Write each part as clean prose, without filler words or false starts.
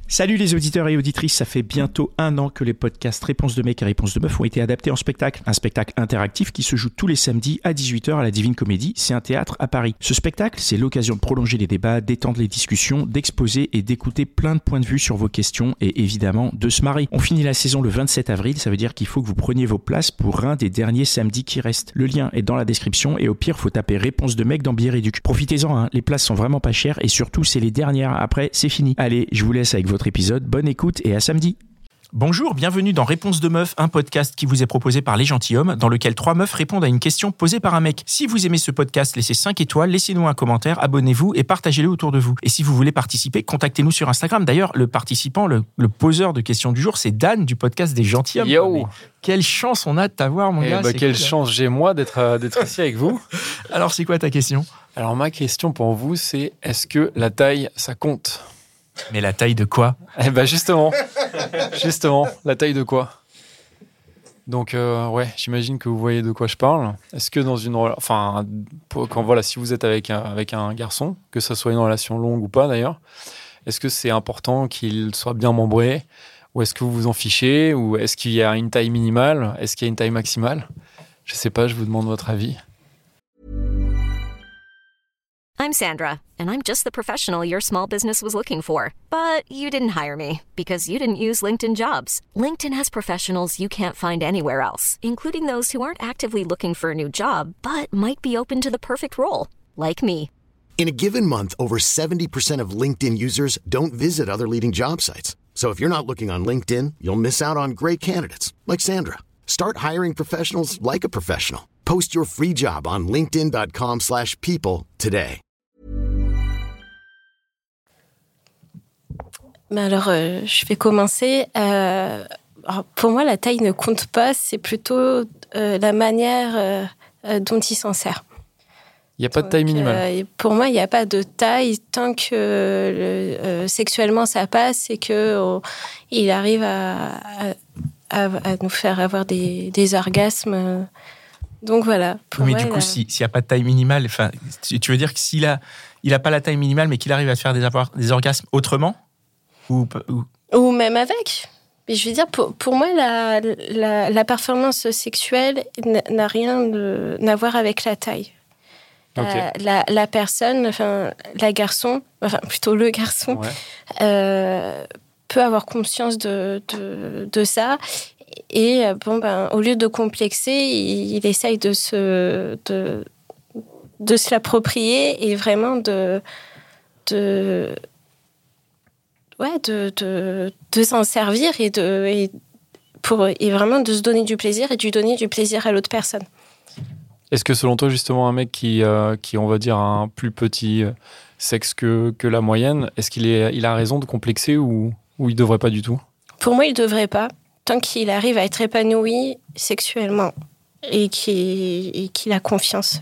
Salut les auditeurs et auditrices, ça fait bientôt 1 an que les podcasts Réponse de mec et Réponse de meuf ont été adaptés en spectacle. Un spectacle interactif qui se joue tous les samedis à 18h à la Divine Comédie, c'est un théâtre à Paris. Ce spectacle, c'est l'occasion de prolonger les débats, d'étendre les discussions, d'exposer et d'écouter plein de points de vue sur vos questions et évidemment de se marrer. On finit la saison le 27 avril, ça veut dire qu'il faut que vous preniez vos places pour un des derniers samedis qui restent. Le lien est dans la description et au pire, faut taper Réponse de mec dans Bière et Duc. Profitez-en, hein, les places sont vraiment pas chères et surtout c'est les dernières, après c'est fini. Allez, je vous laisse avec votre épisode, bonne écoute et à samedi. Bonjour, bienvenue dans Réponse de meuf, un podcast qui vous est proposé par Les Gentilshommes, dans lequel 3 meufs répondent à une question posée par un mec. Si vous aimez ce podcast, laissez 5 étoiles, laissez-nous un commentaire, abonnez-vous et partagez-le autour de vous. Et si vous voulez participer, contactez-nous sur Instagram. D'ailleurs, le participant, le poseur de questions du jour, c'est Dan du podcast des Gentilshommes. Yo. Mais quelle chance on a de t'avoir, mon gars. Quelle cool, chance j'ai moi d'être ici avec vous. Alors, c'est quoi ta question ? Alors ma question pour vous, c'est est-ce que la taille, ça compte ? Mais la taille de quoi ? Eh ben justement, la taille de quoi ? Donc ouais, j'imagine que vous voyez de quoi je parle. Est-ce que dans une si vous êtes avec un garçon, que ça soit une relation longue ou pas d'ailleurs, est-ce que c'est important qu'il soit bien membré, ou est-ce que vous vous en fichez, ou est-ce qu'il y a une taille minimale, est-ce qu'il y a une taille maximale ? Je sais pas, je vous demande votre avis. I'm Sandra, and I'm just the professional your small business was looking for. But you didn't hire me because you didn't use LinkedIn Jobs. LinkedIn has professionals you can't find anywhere else, including those who aren't actively looking for a new job, but might be open to the perfect role, like me. In a given month, over 70% of LinkedIn users don't visit other leading job sites. So if you're not looking on LinkedIn, you'll miss out on great candidates like Sandra. Start hiring professionals like a professional. Post your free job on linkedin.com/people today. Mais alors, je vais commencer. Alors pour moi, la taille ne compte pas, c'est plutôt la manière dont il s'en sert. Il n'y a pas de taille minimale. Pour moi, il n'y a pas de taille tant que sexuellement ça passe et qu'il arrive à nous faire avoir des orgasmes. Donc voilà. Mais moi, du coup, s'il n'y a pas de taille minimale, tu veux dire que s'il a pas la taille minimale, mais qu'il arrive à faire des orgasmes autrement ou même avec. Mais je veux dire, pour moi, la performance sexuelle n'a rien à voir avec la taille. Okay. La personne, plutôt le garçon, ouais. Peut avoir conscience de ça. Et au lieu de complexer, il essaye de se l'approprier et vraiment de s'en servir et vraiment de se donner du plaisir et de donner du plaisir à l'autre personne. Est-ce que selon toi, justement, un mec qui on va dire, a un plus petit sexe que la moyenne, est-ce qu'il a raison de complexer ou il devrait pas du tout ? Pour moi, il devrait pas, tant qu'il arrive à être épanoui sexuellement et qu'il a confiance.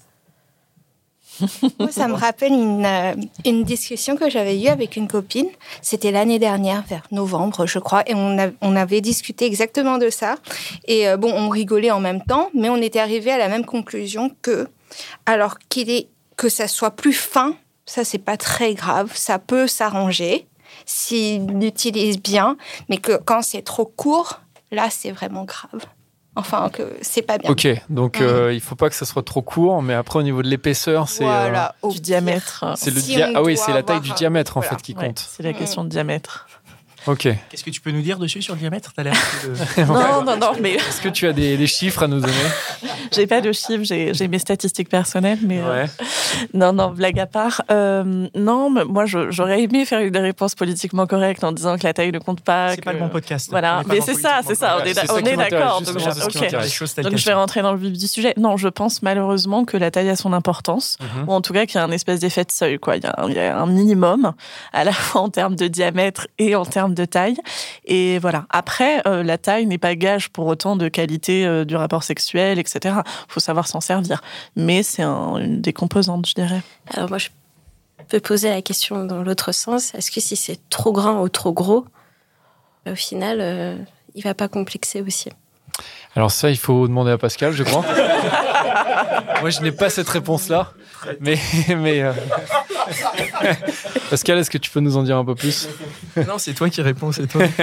Moi, ça me rappelle une discussion que j'avais eue avec une copine. C'était l'année dernière, vers novembre, je crois. Et on avait discuté exactement de ça. Et on rigolait en même temps, mais on était arrivé à la même conclusion alors que ça soit plus fin, ça, c'est pas très grave. Ça peut s'arranger s'il l'utilise bien. Mais que quand c'est trop court, là, c'est vraiment grave. Enfin, que c'est pas bien. Ok, donc il faut pas que ça soit trop court, mais après au niveau de l'épaisseur, c'est du diamètre. C'est c'est la taille du diamètre en fait qui compte. Ouais, c'est la question de diamètre. Ok. Qu'est-ce que tu peux nous dire dessus sur le diamètre ? T'as l'air Non, mais est-ce que tu as des chiffres à nous donner ? J'ai pas de chiffres, j'ai mes statistiques personnelles, mais ouais. Non, blague à part. Non, mais moi j'aurais aimé faire une réponse politiquement correcte en disant que la taille ne compte pas. C'est pas le bon podcast. Voilà, mais c'est ça. On est d'accord. Donc je vais rentrer dans le vif du sujet. Non, je pense malheureusement que la taille a son importance, ou en tout cas qu'il y a un espèce d'effet de seuil, quoi. Il y a un minimum à la fois en termes de diamètre et en termes de taille. Et voilà. Après, la taille n'est pas gage pour autant de qualité du rapport sexuel, etc. Il faut savoir s'en servir. Mais c'est une des composantes, je dirais. Alors moi, je peux poser la question dans l'autre sens. Est-ce que si c'est trop grand ou trop gros, au final, il ne va pas complexer aussi ? Alors ça, il faut demander à Pascal, je crois. Moi, je n'ai pas cette réponse-là. Mais Pascal, est-ce que tu peux nous en dire un peu plus? Non, c'est toi qui réponds, c'est toi.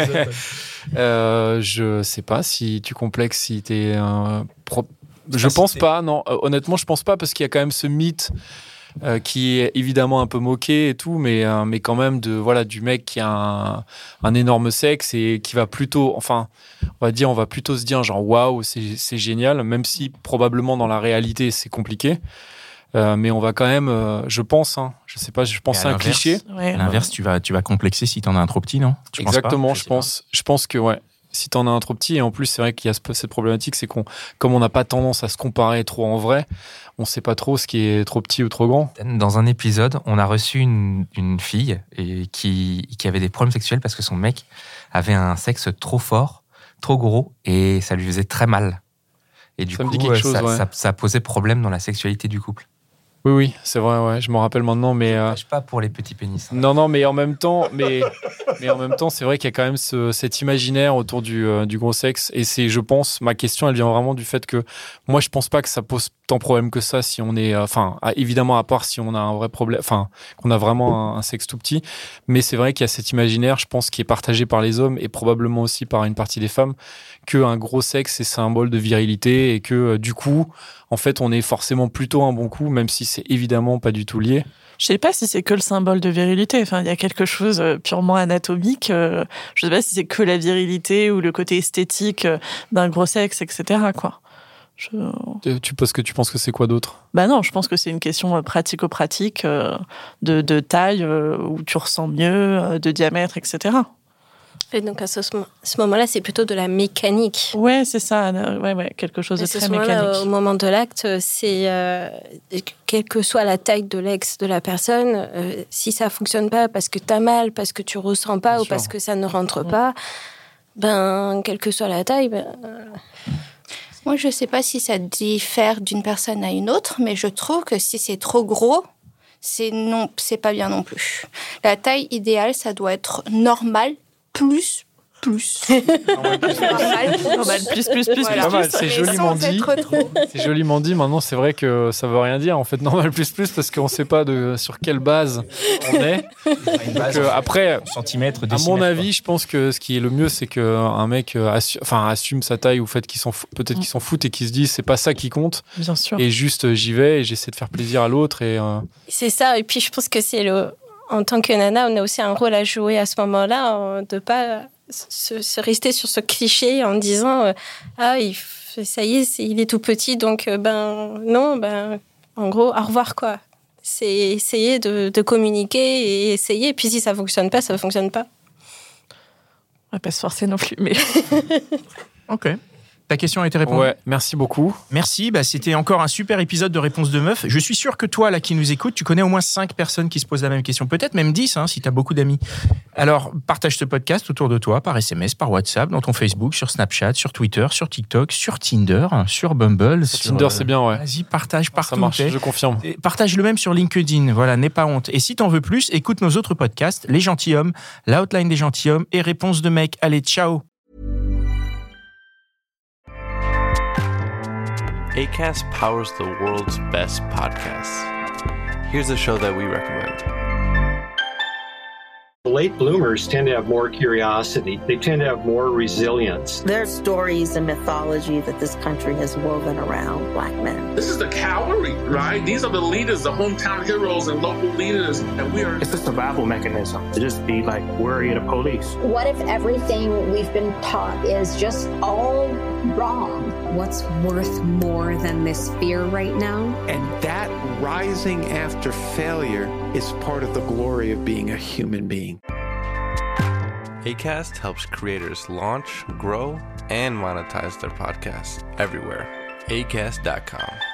Je sais pas si tu complexes, si t'es je pense pas, non. Honnêtement, je pense pas parce qu'il y a quand même ce mythe qui est évidemment un peu moqué et tout, mais quand même du mec qui a un énorme sexe et qui va plutôt, enfin, on va plutôt se dire genre waouh, c'est génial, même si probablement dans la réalité c'est compliqué. Mais on va quand même, je pense, je sais pas, je pense c'est un cliché. Ouais. À l'inverse, tu vas complexer si t'en as un trop petit, non? Exactement, je pense que ouais. Si t'en as un trop petit, et en plus c'est vrai qu'il y a cette problématique, c'est comme on n'a pas tendance à se comparer trop en vrai, on sait pas trop ce qui est trop petit ou trop grand. Dans un épisode, on a reçu une fille qui avait des problèmes sexuels parce que son mec avait un sexe trop fort, trop gros, et ça lui faisait très mal. Et du coup, ça posait problème dans la sexualité du couple. Oui, c'est vrai, ouais, je m'en rappelle maintenant, mais pas pour les petits pénis. Non, mais en même temps, c'est vrai qu'il y a quand même cet imaginaire autour du gros sexe, et c'est, je pense, ma question, elle vient vraiment du fait que moi, je pense pas que ça pose tant de problème que ça si on est, évidemment, à part si on a un vrai problème, qu'on a vraiment un sexe tout petit, mais c'est vrai qu'il y a cet imaginaire, je pense, qui est partagé par les hommes et probablement aussi par une partie des femmes, qu'un gros sexe est symbole de virilité et que du coup, en fait, on est forcément plutôt un bon coup, même si c'est évidemment pas du tout lié. Je sais pas si c'est que le symbole de virilité. Enfin, il y a quelque chose purement anatomique. Je sais pas si c'est que la virilité ou le côté esthétique d'un gros sexe, etc. quoi. Tu penses que c'est quoi d'autre? Bah non, je pense que c'est une question pratico-pratique de taille où tu ressens mieux, de diamètre, etc. Et donc à ce moment-là, c'est plutôt de la mécanique. Ouais, c'est ça. Ouais, quelque chose de très mécanique. Au moment de l'acte, c'est quelle que soit la taille de l'ex de la personne, si ça fonctionne pas parce que t'as mal, parce que tu ressens pas, ou parce que ça ne rentre pas, quelle que soit la taille, Moi, je sais pas si ça diffère d'une personne à une autre, mais je trouve que si c'est trop gros, c'est pas bien non plus. La taille idéale, ça doit être normal. Plus. Normal, plus. Voilà. C'est joliment dit. C'est joliment dit. Maintenant, c'est vrai que ça veut rien dire. En fait, normal plus parce qu'on sait pas sur quelle base on est. Après, centimètres, à mon avis, je pense que ce qui est le mieux, c'est qu'un mec assume sa taille ou peut-être qu'ils s'en foutent et qu'ils se disent c'est pas ça qui compte. Bien sûr. Et juste j'y vais et j'essaie de faire plaisir à l'autre C'est ça. Et puis je pense que en tant que nana, on a aussi un rôle à jouer à ce moment-là, de pas se rester sur ce cliché en disant ça y est, il est tout petit, donc non, en gros, au revoir quoi. C'est essayer de communiquer et essayer. Et puis si ça fonctionne pas, ça fonctionne pas. On va pas se forcer non plus, mais. Ok. Ta question a été répondue. Ouais, merci beaucoup. Merci, c'était encore un super épisode de Réponse de Meuf. Je suis sûr que toi, là, qui nous écoutes, tu connais au moins 5 personnes qui se posent la même question. Peut-être même 10, si tu as beaucoup d'amis. Alors, partage ce podcast autour de toi, par SMS, par WhatsApp, dans ton Facebook, sur Snapchat, sur Twitter, sur TikTok, sur Tinder, sur Bumble. Tinder, c'est bien, ouais. Vas-y, partage partout. Ça marche, je confirme. Et partage le même sur LinkedIn. Voilà, n'aie pas honte. Et si t'en veux plus, écoute nos autres podcasts, Les Gentilshommes, l'Outline des Gentilshommes et Réponse de Mec. Allez, ciao. Acast powers the world's best podcasts. Here's a show that we recommend. Late bloomers tend to have more curiosity. They tend to have more resilience. There's stories and mythology that this country has woven around Black men. This is the cavalry, right? These are the leaders, the hometown heroes and local leaders. And we are... It's a survival mechanism to just be like worried of police. What if everything we've been taught is just all wrong? What's worth more than this fear right now? And that rising after failure is part of the glory of being a human being. Acast helps creators launch, grow, and monetize their podcasts everywhere. Acast.com.